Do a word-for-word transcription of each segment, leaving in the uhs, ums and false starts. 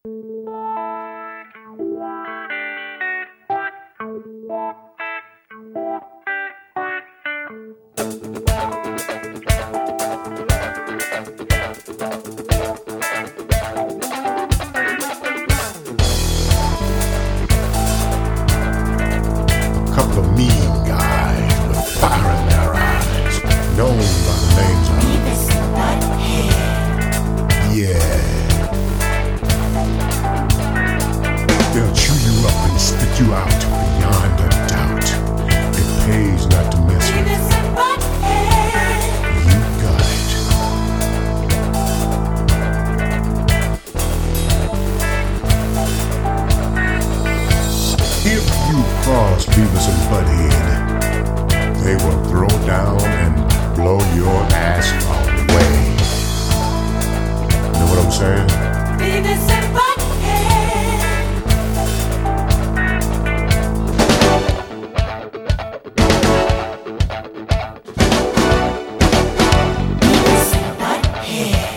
Couple of mean guys with fire in their eyes, known by the names of Beavis and Butthead. Yeah. They'll chew you up and spit you out beyond a doubt. It pays not to mess with. Beavis and Butthead. You got it. If you cross Beavis and Butthead, they will throw down and blow your ass away. You know what I'm saying? Beavis and Butthead. Beavis and Butthead.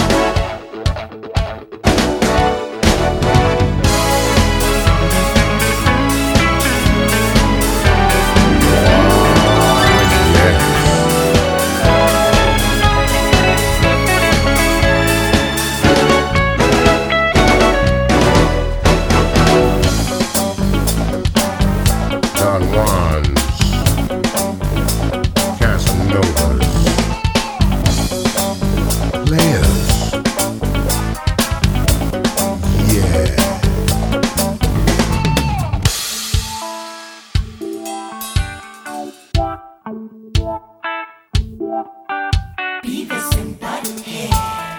Don Juans, Casanovas, players, yeah. Beavis and Butthead.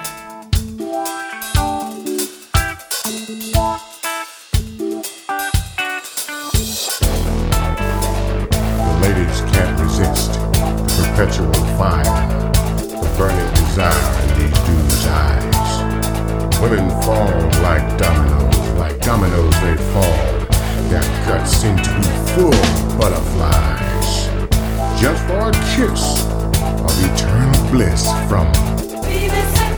The ladies can't resist the perpetual fire, the burning desire in these dudes' eyes. Women fall like dominoes, like dominoes they fall. Their guts seem to be full of butterflies, just for a kiss of eternal bliss from Beavis and